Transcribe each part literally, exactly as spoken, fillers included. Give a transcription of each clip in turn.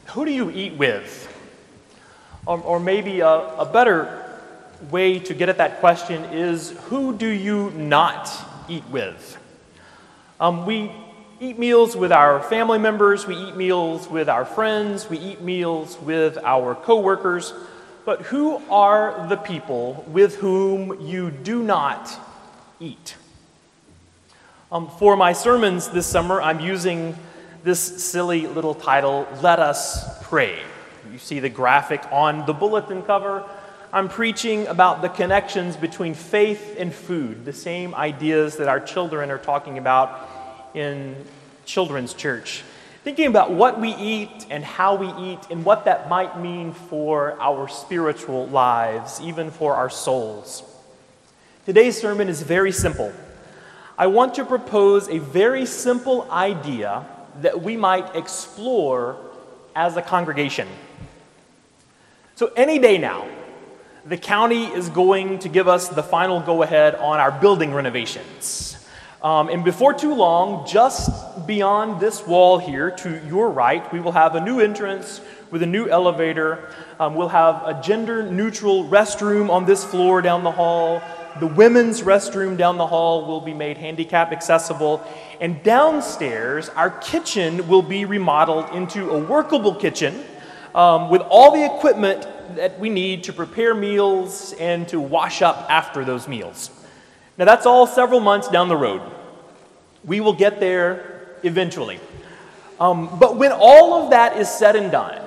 Who do you eat with? Or, or maybe a, a better way to get at that question is, who do you not eat with? Um, we eat meals with our family members, we eat meals with our friends, we eat meals with our coworkers, but who are the people with whom you do not eat? Um, for my sermons this summer, I'm using this silly little title, Let Us Pray. You see the graphic on the bulletin cover. I'm preaching about the connections between faith and food, the same ideas that our children are talking about in children's church. Thinking about what we eat and how we eat and what that might mean for our spiritual lives, even for our souls. Today's sermon is very simple. I want to propose a very simple idea that we might explore as a congregation. So any day now, the county is going to give us the final go-ahead on our building renovations. Um, and before too long, just beyond this wall here to your right, we will have a new entrance with a new elevator. Um, we'll have a gender-neutral restroom on this floor down the hall. The women's restroom down the hall will be made handicap accessible. And downstairs, our kitchen will be remodeled into a workable kitchen um, with all the equipment that we need to prepare meals and to wash up after those meals. Now, that's all several months down the road. We will get there eventually. Um, but when all of that is said and done,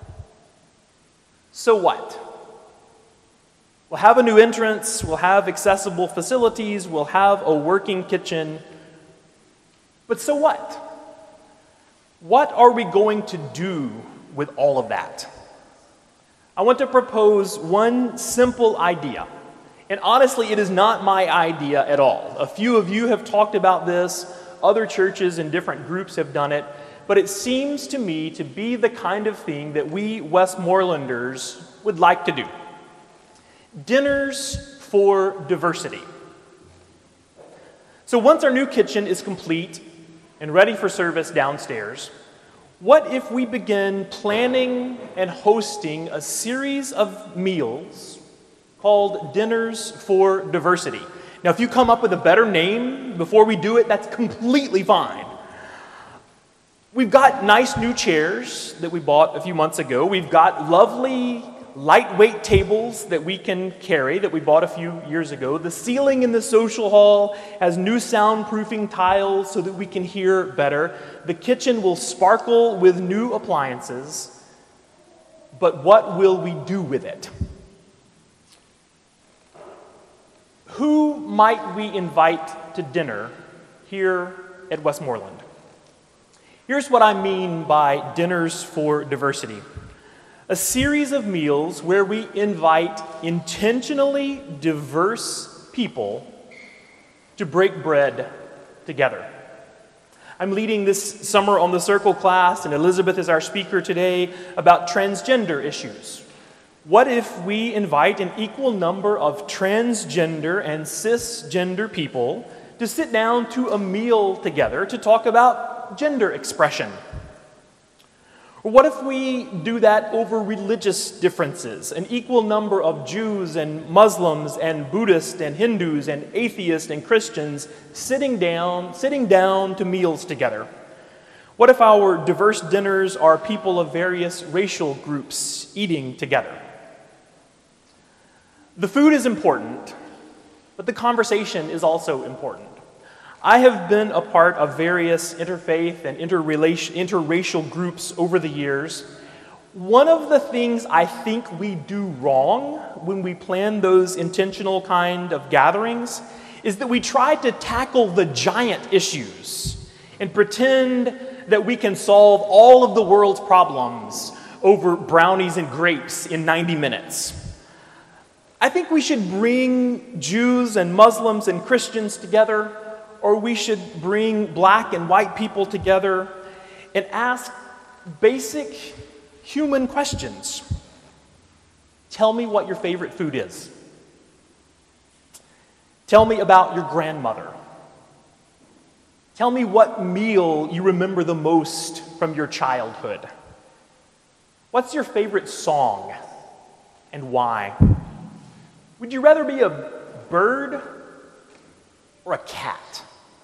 so what? We'll have a new entrance, we'll have accessible facilities, we'll have a working kitchen. But so what? What are we going to do with all of that? I want to propose one simple idea. And honestly, it is not my idea at all. A few of you have talked about this, other churches and different groups have done it, but it seems to me to be the kind of thing that we Westmorelanders would like to do. Dinners for diversity. So once our new kitchen is complete and ready for service downstairs, what if we begin planning and hosting a series of meals called Dinners for Diversity? Now, if you come up with a better name before we do it, that's completely fine. We've got nice new chairs that we bought a few months ago. We've got lovely lightweight tables that we can carry that we bought a few years ago. The ceiling in the social hall has new soundproofing tiles so that we can hear better. The kitchen will sparkle with new appliances. But what will we do with it? Who might we invite to dinner here at Westmoreland? Here's what I mean by Dinners for Diversity. A series of meals where we invite intentionally diverse people to break bread together. I'm leading this summer on the Circle class, and Elizabeth is our speaker today, about transgender issues. What if we invite an equal number of transgender and cisgender people to sit down to a meal together to talk about gender expression? Or what if we do that over religious differences? An equal number of Jews and Muslims and Buddhists and Hindus and atheists and Christians sitting down, sitting down to meals together. What if our diverse dinners are people of various racial groups eating together? The food is important, but the conversation is also important. I have been a part of various interfaith and interrelation, interracial groups over the years. One of the things I think we do wrong when we plan those intentional kind of gatherings is that we try to tackle the giant issues and pretend that we can solve all of the world's problems over brownies and grapes in ninety minutes. I think we should bring Jews and Muslims and Christians together, or we should bring black and white people together and ask basic human questions. Tell me what your favorite food is. Tell me about your grandmother. Tell me what meal you remember the most from your childhood. What's your favorite song and why? Would you rather be a bird or a cat?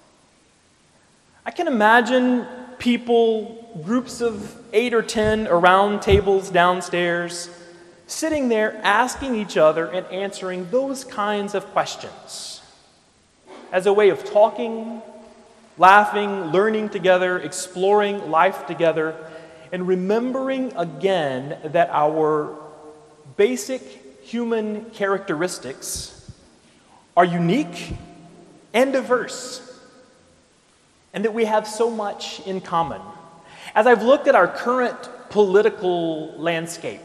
I can imagine people, groups of eight or ten around tables downstairs, sitting there asking each other and answering those kinds of questions as a way of talking, laughing, learning together, exploring life together, and remembering again that our basic human characteristics are unique and diverse, and that we have so much in common. As I've looked at our current political landscape,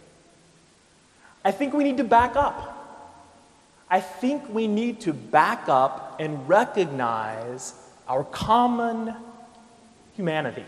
I think we need to back up. I think we need to back up and recognize our common humanity.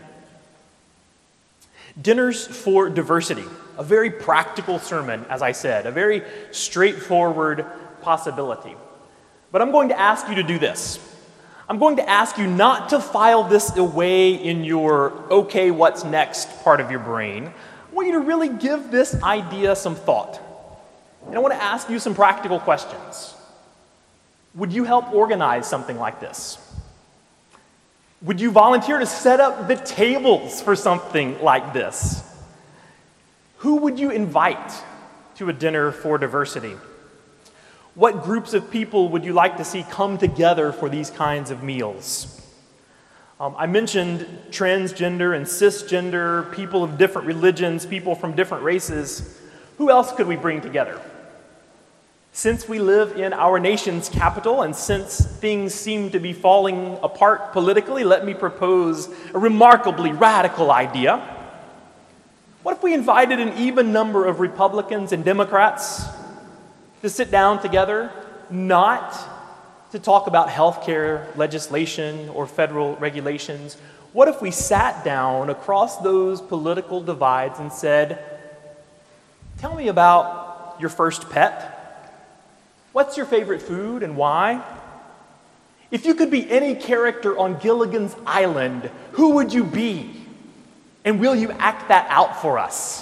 Dinners for Diversity, a very practical sermon, as I said, a very straightforward possibility. But I'm going to ask you to do this. I'm going to ask you not to file this away in your okay, what's next part of your brain. I want you to really give this idea some thought. And I want to ask you some practical questions. Would you help organize something like this? Would you volunteer to set up the tables for something like this? Who would you invite to a dinner for diversity? What groups of people would you like to see come together for these kinds of meals? Um, I mentioned transgender and cisgender, people of different religions, people from different races. Who else could we bring together? Since we live in our nation's capital and since things seem to be falling apart politically, let me propose a remarkably radical idea. What if we invited an even number of Republicans and Democrats to sit down together, not to talk about health care legislation or federal regulations? What if we sat down across those political divides and said, tell me about your first pet? What's your favorite food and why? If you could be any character on Gilligan's Island, who would you be? And will you act that out for us?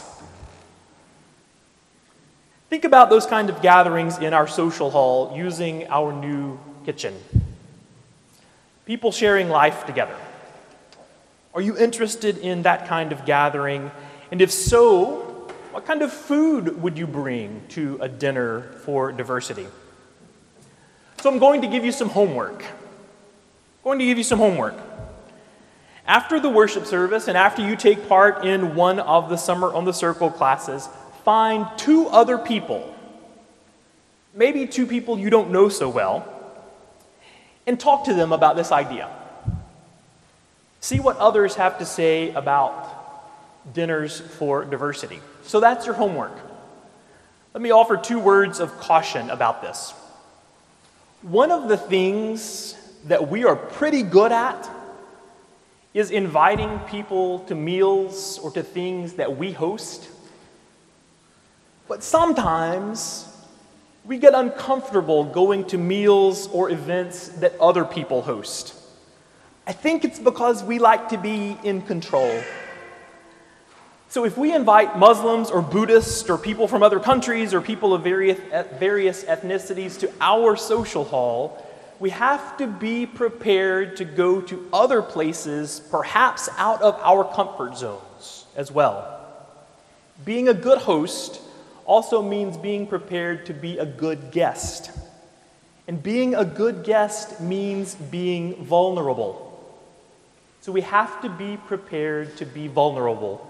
Think about those kind of gatherings in our social hall using our new kitchen. People sharing life together. Are you interested in that kind of gathering? And if so, what kind of food would you bring to a dinner for diversity? So I'm going to give you some homework. I'm going to give you some homework. After the worship service and after you take part in one of the Summer on the Circle classes, find two other people, maybe two people you don't know so well, and talk to them about this idea. See what others have to say about dinners for diversity. So that's your homework. Let me offer two words of caution about this. One of the things that we are pretty good at is inviting people to meals or to things that we host. But sometimes we get uncomfortable going to meals or events that other people host. I think it's because we like to be in control. So if we invite Muslims or Buddhists or people from other countries or people of various, various ethnicities to our social hall, we have to be prepared to go to other places, perhaps out of our comfort zones as well. Being a good host also means being prepared to be a good guest. And being a good guest means being vulnerable. So we have to be prepared to be vulnerable.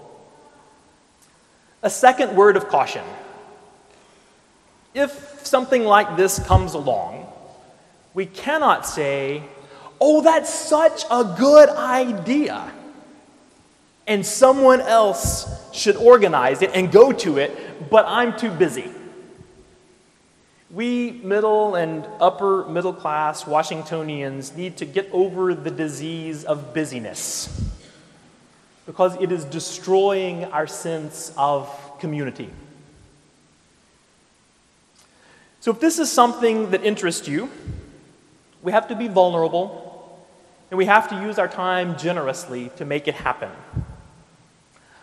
A second word of caution. If something like this comes along, we cannot say, oh, that's such a good idea, and someone else should organize it and go to it, but I'm too busy. We middle and upper middle class Washingtonians need to get over the disease of busyness, because it is destroying our sense of community. So if this is something that interests you, we have to be vulnerable, and we have to use our time generously to make it happen.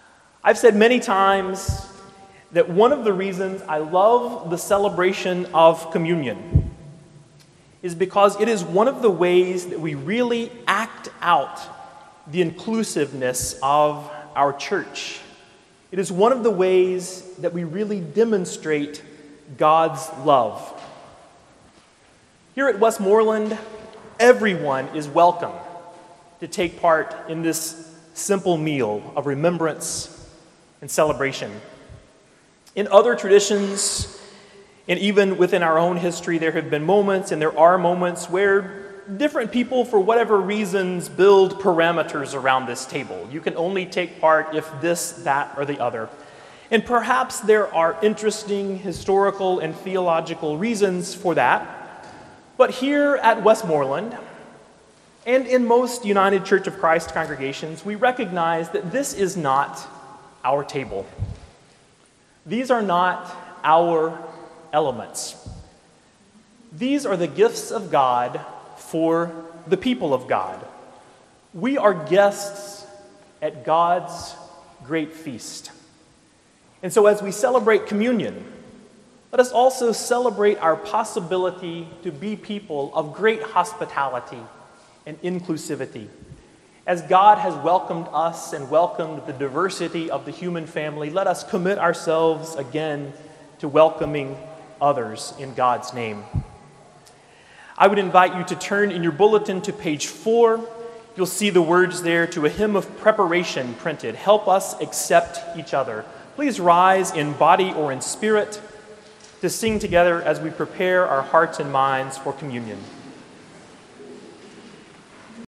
I've said many times that one of the reasons I love the celebration of communion is because it is one of the ways that we really act out the inclusiveness of our church. It is one of the ways that we really demonstrate God's love. Here at Westmoreland, everyone is welcome to take part in this simple meal of remembrance and celebration. In other traditions, and even within our own history, there have been moments, and there are moments, where different people, for whatever reasons, build parameters around this table. You can only take part if this, that, or the other. And perhaps there are interesting historical and theological reasons for that. But here at Westmoreland, and in most United Church of Christ congregations, we recognize that this is not our table. These are not our elements. These are the gifts of God for the people of God. We are guests at God's great feast. And so as we celebrate communion, let us also celebrate our possibility to be people of great hospitality and inclusivity. As God has welcomed us and welcomed the diversity of the human family, let us commit ourselves again to welcoming others in God's name. I would invite you to turn in your bulletin to page four. You'll see the words there to a hymn of preparation printed. Help us accept each other. Please rise in body or in spirit to sing together as we prepare our hearts and minds for communion.